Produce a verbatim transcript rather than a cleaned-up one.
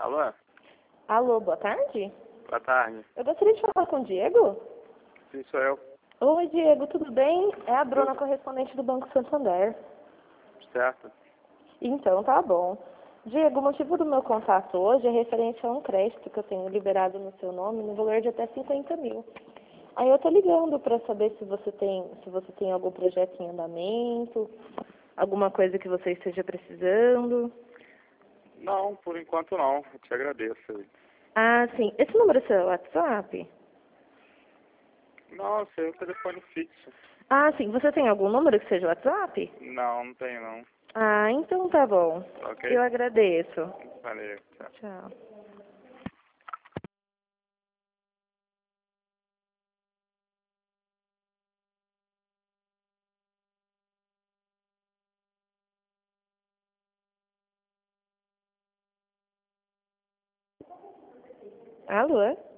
Alô? Alô, boa tarde? Boa tarde. Eu gostaria de falar com o Diego. Sim, sou eu. Oi, Diego, tudo bem? É a Bruna, Tudo. correspondente do Banco Santander. Certo. Então, tá bom. Diego, o motivo do meu contato hoje é referente a um crédito que eu tenho liberado no seu nome no valor de até cinquenta mil. Aí eu tô ligando para saber se você tem, se você tem algum projeto em andamento, alguma coisa que você esteja precisando. Não, por enquanto não. Eu te agradeço. Ah, sim. Esse número é seu WhatsApp? Não, seu telefone fixo. Ah, sim. Você tem algum número que seja WhatsApp? Não, não tenho não. Ah, então tá bom. Ok? Eu agradeço. Valeu. Tchau. Tchau. Alô?